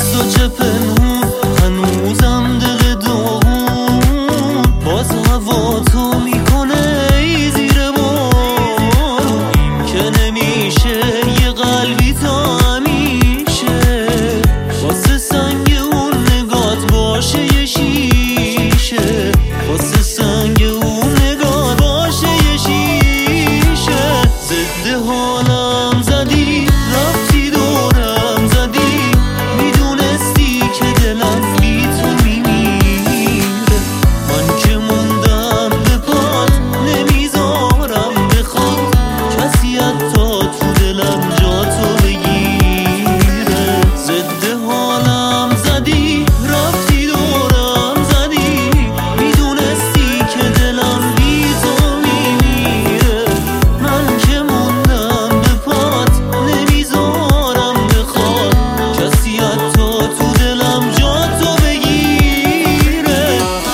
از تو چه پنهون هنوزم دل داغون، باز هوا تو میکنه زیر بارون که نمیشه یه قلبی تا همیشه واسه سنگ اون نگات باشه یه شیشه، واسه سنگ اون نگات باشه یه شیشه. ضد حالم زدی رفتی دورم زدی، میدونستی که دلم بی تو میمیره، من که موندم به پات نمیذارم بخواد کسی حتی تو دلم جا تو بگیره. ضد حالم زدی رفتی دورم زدی، میدونستی که دلم بی تو میمیره، من که موندم به پات نمیذارم بخواد کسی حتی تو دلم جا تو بگیره.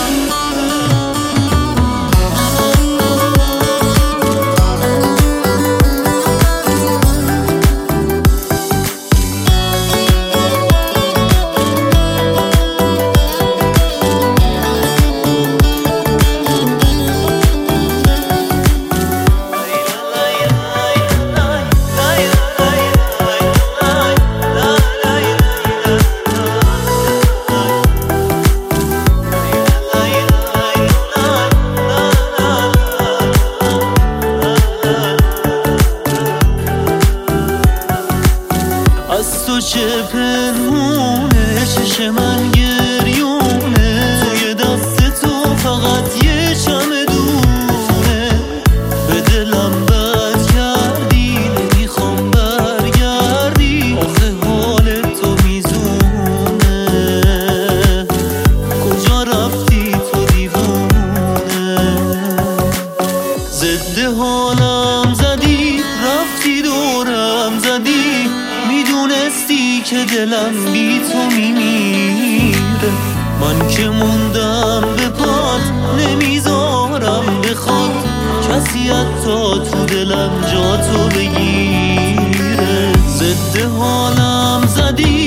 از تو چه پنهونه چش من گریونه، توی دست تو فقط یه چمدونه، به دلم بد کردی نمیخوام برگردی، آخه حال تو میزونه، کجا رفتی تو دیوونه. ضد حالم زدی رفتی دورم زدی، میدونستی که دلم بی تو میمیره، من که موندم به پات نمیذارم بخواد کسی حتی تو دلم جا تو بگیره. ضد حالم زدی